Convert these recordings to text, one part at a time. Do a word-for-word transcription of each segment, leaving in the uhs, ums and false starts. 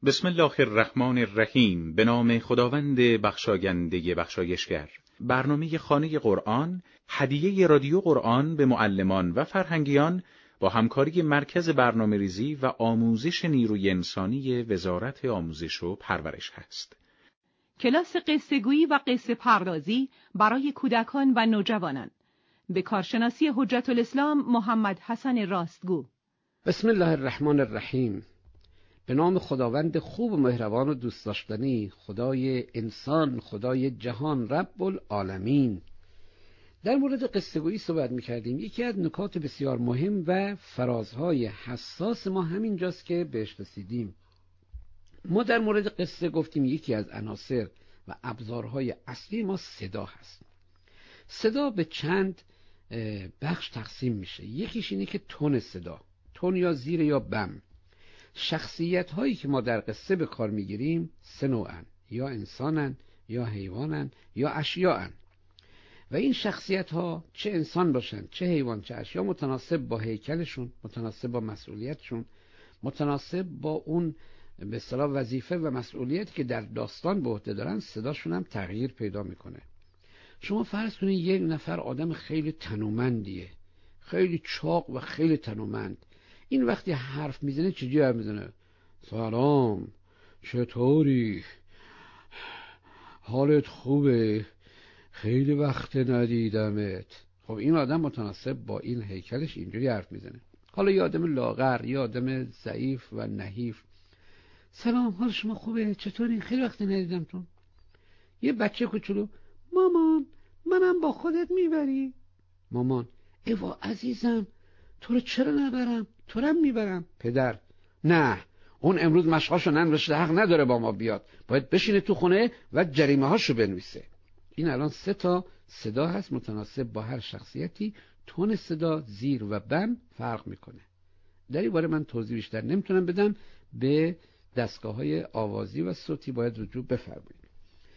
بسم الله الرحمن الرحیم. به نام خداوند بخشاینده بخشایشگر. برنامه خانه قرآن، هدیه رادیو قرآن به معلمان و فرهنگیان با همکاری مرکز برنامه‌ریزی و آموزش نیروی انسانی وزارت آموزش و پرورش هست. کلاس قصه‌گویی و قصه پردازی برای کودکان و نوجوانان به کارشناسی حجت الاسلام محمد حسن راستگو. بسم الله الرحمن الرحیم. به نام خداوند خوب و مهربان و دوست داشتنی، خدای انسان، خدای جهان، رب العالمین. در مورد قصه‌گویی صحبت می‌کردیم. یکی از نکات بسیار مهم و فرازهای حساس ما همینجاست که بهش رسیدیم. ما در مورد قصه گفتیم یکی از عناصر و ابزارهای اصلی ما صدا هست. صدا به چند بخش تقسیم میشه. یکیش اینه که تون صدا، تون یا زیر یا بم. شخصیت هایی که ما در قصه به کار میگیریم سه نوعن، یا انسانن، یا حیوانن، یا اشیاءن. و این شخصیت ها چه انسان باشن، چه حیوان، چه اشیا، متناسب با هیکلشون، متناسب با مسئولیتشون، متناسب با اون به اصطلاح وظیفه و مسئولیتی که در داستان به عهده دارن، صداشون هم تغییر پیدا میکنه. شما فرض کنید یک نفر آدم خیلی تنومندیه، خیلی چاق و خیلی تنومند. این وقتی حرف میزنه چجوری حرف میزنه؟ سلام، چطوری؟ حالت خوبه؟ خیلی وقت ندیدمت. خب این آدم متناسب با این هیکلش اینجوری حرف میزنه. حالا یه آدم لاغر، یه آدم ضعیف و نحیف، سلام، حال شما خوبه؟ چطوری؟ خیلی وقت ندیدمتون. یه بچه کوچولو، مامان منم با خودت میبری؟ مامان، ایوا عزیزم تو رو چرا نبرم؟ تو رو میبرم. پدر، نه اون امروز مشقاشو ننوشته، حق نداره با ما بیاد، باید بشینه تو خونه و جریمه هاشو بنویسه. این الان سه تا صدا هست متناسب با هر شخصیتی. تون صدا، زیر و بم فرق میکنه. در این باره من توضیح بیشتر نمیتونم بدم، به دستگاه های آوازی و صوتی باید رجوع بفرمایید.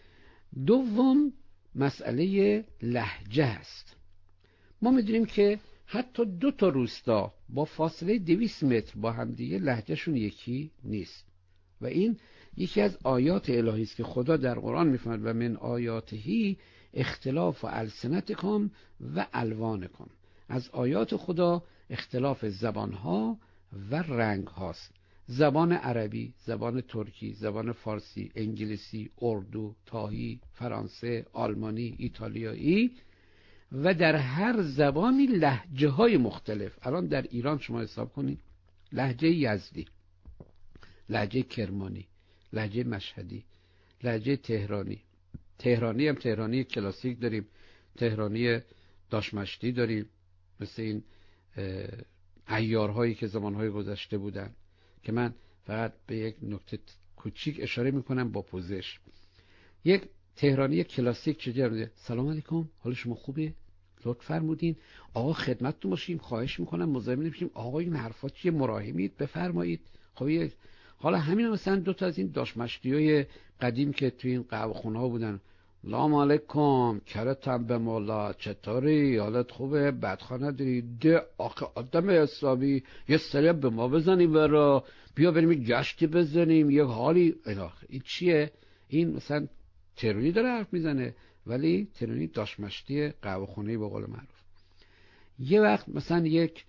دوم مسئله لهجه است. ما میدونیم که حتی دو تا روستا با فاصله دویست متر با همدیگه لهجهشون یکی نیست و این یکی از آیات الهی است که خدا در قرآن میفرماید و من آیاتهی اختلاف السنتکم و الوانکم. از آیات خدا اختلاف زبانها و رنگ هاست. زبان عربی، زبان ترکی، زبان فارسی، انگلیسی، اردو، تاهی، فرانسه، آلمانی، ایتالیایی و در هر زبانی لهجه های مختلف. الان در ایران شما حساب کنید، لهجه یزدی، لهجه کرمانی، لهجه مشهدی، لهجه تهرانی. تهرانی هم تهرانی کلاسیک داریم، تهرانی داشمشتی داریم، مثل این عیارهایی که زمانهای گذشته بودن که من فقط به یک نکته کوچیک اشاره میکنم با پوزش. یک تهرانی کلاسیک چجوریه؟ سلام علیکم، حال شما خوبه؟ لطف فرمودین آقا خدمتتون باشیم، خواهش میکنم مزاحم نمیشیم، آقا این حرفات چیه، مراحمید، بفرمایید. خب حالا همین مثلا دو تا از این داشمشتیای قدیم که توی این قهوه‌خونه ها بودن، سلام علیکم، کرتم به مولا، چطوری؟ حالت خوبه؟ بدخانه داری؟ ده آخه آدم حسابی، یه سری به ما بزنیم برا، بیا بریم یه گشتی بزنیم، یه حالی. این چیه؟ این مثلا ترونی داره حرف میزنه، ولی ترونی داشمشتی قهوه‌خونه‌ای به قول معروف. یه وقت مثلا یک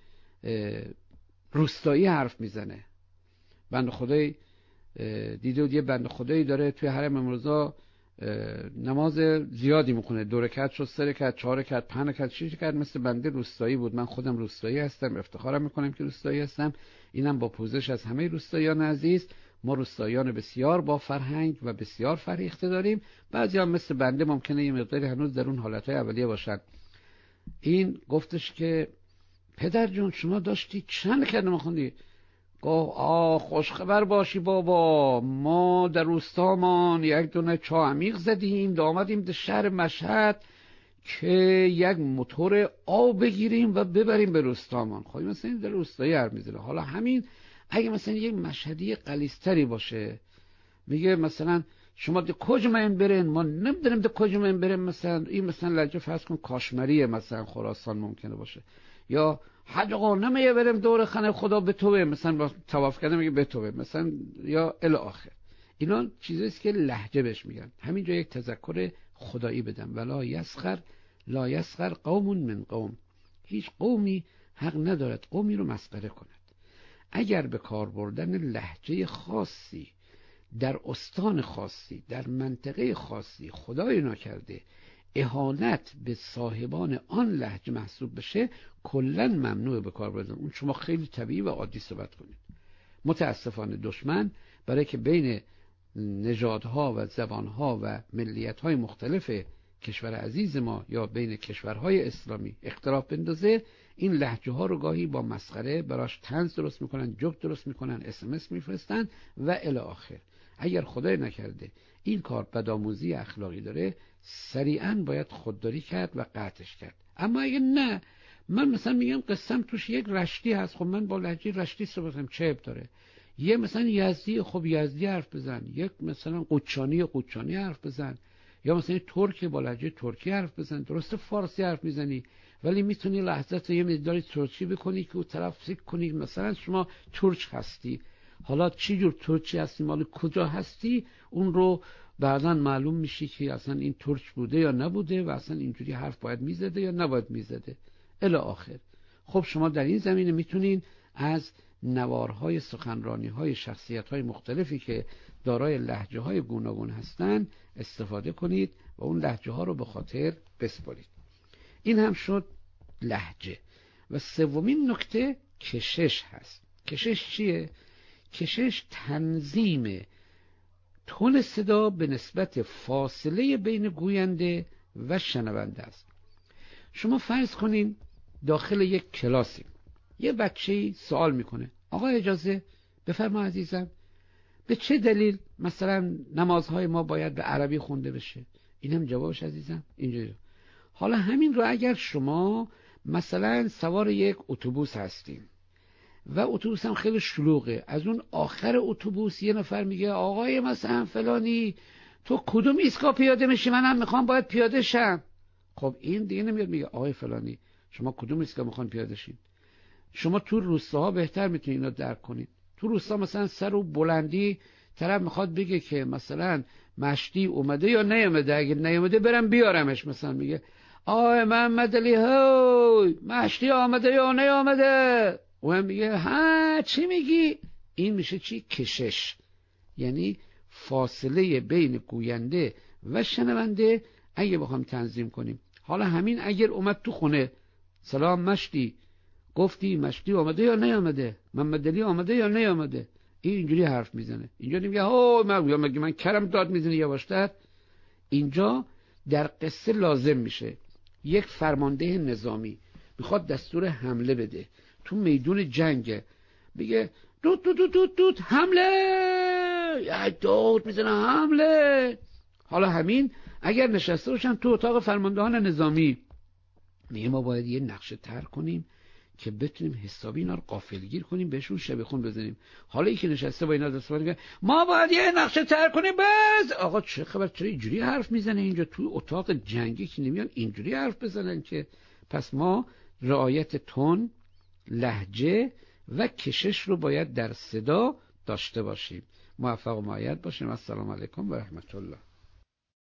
روستایی حرف میزنه. بنده خدایی دیده بود یه بنده خدایی داره توی حرم امروزا نماز زیادی میخونه، دو رکعت شد، سه رکعت، چهار رکعت، پنج رکعت، شش رکعت، مثل بنده روستایی بود. من خودم روستایی هستم، افتخارم میکنم که روستایی هستم. اینم با پوزش از همه روستاییان عزیز. ما روستاییان بسیار با فرهنگ و بسیار فرهیخته داریم. بعضی هم مثل بنده ممکنه یه مقداری هنوز در اون حالتهای اولیه باشن. این گفتش که پدر جون شما داشتی چند رکعت نماز خوندی؟ گفت آه خوشخبر باشی بابا، ما در روستامان یک دونه چاه عمیق زدیم، دا آمدیم در شهر مشهد که یک موتور آب بگیریم و ببریم به روستامان. خب مثلا این در روستایی حرف میزنه. حالا همین اگه مثلا یک مشهدی غلیظتری باشه، میگه مثلا شما ده کجا من برین، ما نمیدونیم ده کجا من برین. مثلا این مثلا لهجه فرض کن کاشمریه، مثلا خراسان ممکنه باشه، یا حج آقا نمیه بریم دور خانه خدا به توه، مثلا با طواف کردن میگه به توه مثلا، یا الی آخر. اینا چیزیست که لهجه بهش میگن. همینجا یک تذکر خدایی بدم، ولا یسخر لا یسخر قوم من قوم. هیچ قومی حق ندارد قومی رو مسخره کند. اگر به کار بردن لهجه خاصی در استان خاصی در منطقه خاصی خدای ناکرده اهانت به صاحبان آن لهجه محسوب بشه، کلاً ممنوع به کار بردن اون. شما خیلی طبیعی و عادی صحبت کنید. متاسفانه دشمن برای که بین نژادها و زبانها و ملیت‌های مختلف کشور عزیز ما یا بین کشورهای اسلامی اختلاف بندازه، این لهجه ها رو گاهی با مسخره براش طنز درست میکنن، جوک درست میکنن، اس ام اس میفرستن و الی آخر. اگر خدای نکرده این کار بدآموزی اخلاقی داره، سریعا باید خودداری کرد و قطعش کرد. اما اگه نه، من مثلا میگم قسم توش یک رشتی هست، خب من با لهجه رشتی صحبت کنم چه عیب داره؟ یه مثلا یزدی، خب یزدی حرف بزن. یک مثلا قوچانی قوچانی حرف بزن. یا مثلا ترک با لهجه ترکی حرف بزن. درسته فارسی حرف میزنی ولی میتونی لحظت یه مقداری ترکی بکنی که اون طرف فکر کنی مثلا شما ترک هستی. حالا چی جور ترکی هستی، مال کجا هستی، اون رو بعداً معلوم میشه که اصلا این ترک بوده یا نبوده و اصلا اینجوری حرف باید میزده یا نباید میزده الی آخر. خب شما در این زمینه میتونین از نوارهای سخنرانی‌های شخصیت‌های مختلفی که دارای لهجه‌های گوناگون هستند استفاده کنید و اون لهجه‌ها رو به خاطر بسپارید. این هم شد لهجه. و سومین نکته کشش هست. کشش چیه؟ کشش تنظیم تون صدا به نسبت فاصله بین گوینده و شنونده است. شما فرض کنین داخل یک کلاسی یه بچه‌ای سوال میکنه، آقا اجازه بفرما عزیزم، به چه دلیل مثلا نمازهای ما باید به عربی خونده بشه؟ اینم جوابش عزیزم اینجوری. حالا همین رو اگر شما مثلا سوار یک اتوبوس هستیم و اتوبوس هم خیلی شلوغه، از اون آخر اتوبوس یه نفر میگه آقای مثلا فلانی تو کدوم ایستگاه پیاده میشی؟ منم میخوام باید پیاده شم. خب این دیگه نمیاد میگه آقای فلانی شما کدوم ایستگاه میخوان پیاده شین؟ شما تو روستاها بهتر میتونید اینو درک کنید. تو روستا مثلا سر و بلندی طرف میخواد بگه که مثلا مشتی اومده یا نیومده، اگه نیومده برم بیارمش. مثلا میگه آقای محمد علی هوی مشتی آمده یا نیومده؟ و هم میگه ها چی میگی؟ این میشه چی؟ کشش. یعنی فاصله بین گوینده و شنونده اگه بخوام تنظیم کنیم. حالا همین اگر اومد تو خونه سلام مشتی، گفتی مشتی آمده یا نیامده؟ محمد علی آمده یا نیامده؟ این اینجوری حرف میزنه. اینجا نمیگه اوه من مگه من کرم داد میزنی یواشتر. اینجا در قصه لازم میشه یک فرمانده نظامی میخواد دستور حمله بده تو میدون جنگ، بگه دود دود دود دود, دود حمله، یا دود میزنه حمله. حالا همین اگر نشسته باشن تو اتاق فرماندهان نظامی، میگه ما باید یه نقشه طرح کنیم که بتونیم حسابی اینا رو غافلگیر کنیم، بهشون شب خون بزنیم. حالا این که نشسته با اینا دست میگه ما باید یه نقشه طرح کنیم. بس آقا چه خبر، چرا اینجوری حرف میزنه اینجا تو اتاق جنگی که نمیان اینجوری حرف بزنن که؟ پس ما رعایت تون، لهجه و کشش رو باید در صدا داشته باشیم. موفق و مؤید باشیم. السلام علیکم و رحمت الله.